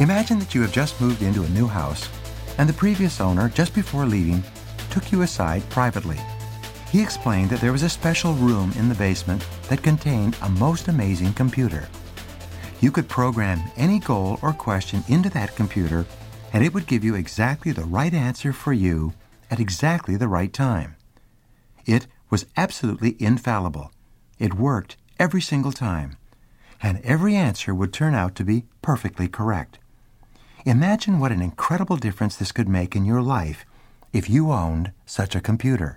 Imagine that you have just moved into a new house, and the previous owner, just before leaving, took you aside privately. He explained that there was a special room in the basement that contained a most amazing computer. You could program any goal or question into that computer, and it would give you exactly the right answer for you at exactly the right time. It was absolutely infallible. It worked every single time, and every answer would turn out to be perfectly correct. Imagine what an incredible difference this could make in your life if you owned such a computer.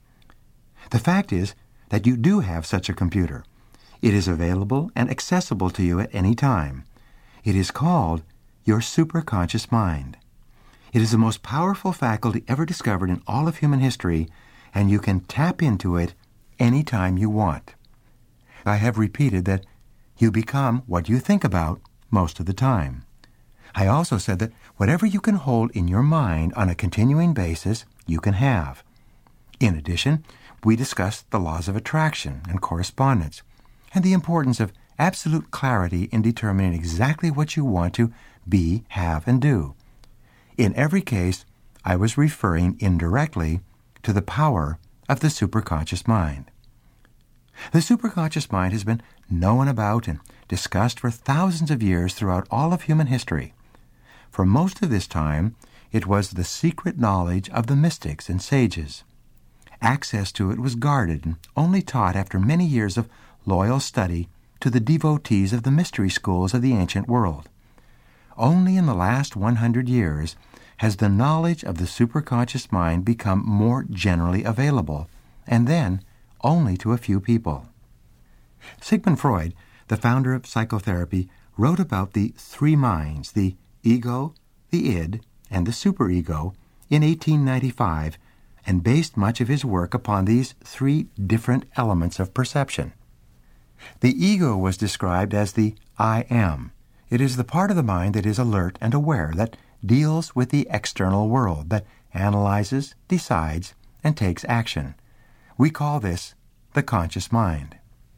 The fact is that you do have such a computer. It is available and accessible to you at any time. It is called your superconscious mind. It is the most powerful faculty ever discovered in all of human history, and you can tap into it any time you want. I have repeated that you become what you think about most of the time. I also said that whatever you can hold in your mind on a continuing basis, you can have. In addition, we discussed the laws of attraction and correspondence, and the importance of absolute clarity in determining exactly what you want to be, have, and do. In every case, I was referring indirectly to the power of the superconscious mind. The superconscious mind has been known about and discussed for thousands of years throughout all of human history. For most of this time, it was the secret knowledge of the mystics and sages. Access to it was guarded and only taught after many years of loyal study to the devotees of the mystery schools of the ancient world. Only in the last 100 years has the knowledge of the superconscious mind become more generally available, and then only to a few people. Sigmund Freud, the founder of psychotherapy, wrote about the three minds, the ego, the id, and the superego, in 1895, and based much of his work upon these three different elements of perception. The ego was described as the I am. It is the part of the mind that is alert and aware, that deals with the external world, that analyzes, decides, and takes action. We call this the conscious mind.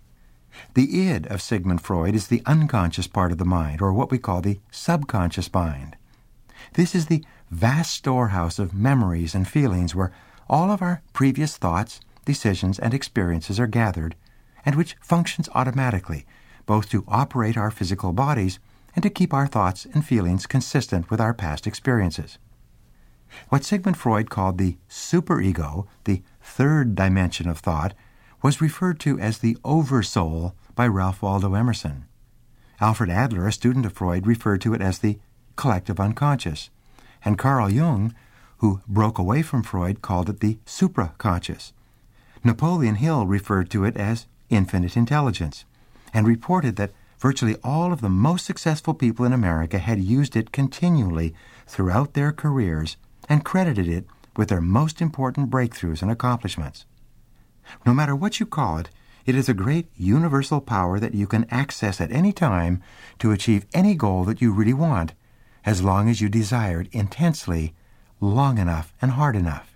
The id of Sigmund Freud is the unconscious part of the mind, or what we call the subconscious mind. This is the vast storehouse of memories and feelings where all of our previous thoughts, decisions, and experiences are gathered, and which functions automatically, both to operate our physical bodies and to keep our thoughts and feelings consistent with our past experiences. What Sigmund Freud called the superego, the third dimension of thought, was referred to as the oversoul by Ralph Waldo Emerson. Alfred Adler, a student of Freud, referred to it as the collective unconscious, and Carl Jung, who broke away from Freud, called it the supraconscious. Napoleon Hill referred to it as infinite intelligence, and reported that virtually all of the most successful people in America had used it continually throughout their careers and credited it with their most important breakthroughs and accomplishments. No matter what you call it, it is a great universal power that you can access at any time to achieve any goal that you really want, as long as you desire it intensely, long enough, and hard enough.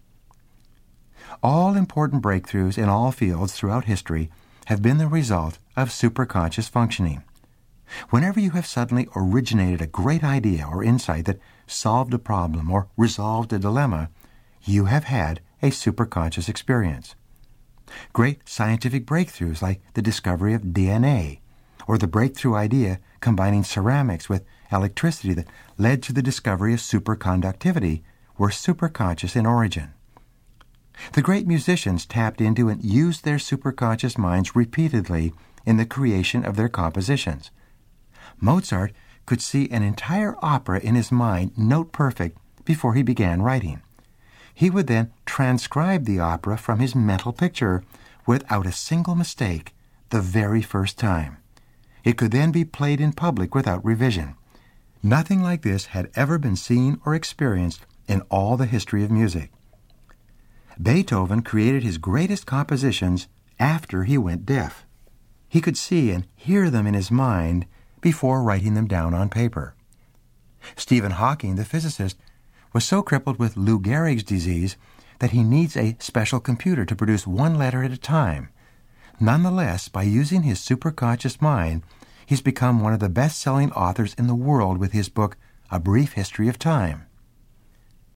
All important breakthroughs in all fields throughout history have been the result of superconscious functioning. Whenever you have suddenly originated a great idea or insight that solved a problem or resolved a dilemma, you have had a superconscious experience. Great scientific breakthroughs like the discovery of DNA, or the breakthrough idea combining ceramics with electricity that led to the discovery of superconductivity, were superconscious in origin. The great musicians tapped into and used their superconscious minds repeatedly in the creation of their compositions. Mozart could see an entire opera in his mind note perfect before he began writing. He would then transcribe the opera from his mental picture without a single mistake the very first time. It could then be played in public without revision. Nothing like this had ever been seen or experienced in all the history of music. Beethoven created his greatest compositions after he went deaf. He could see and hear them in his mind before writing them down on paper. Stephen Hawking, the physicist, was so crippled with Lou Gehrig's disease that he needs a special computer to produce one letter at a time. Nonetheless, by using his superconscious mind, he's become one of the best-selling authors in the world with his book, A Brief History of Time.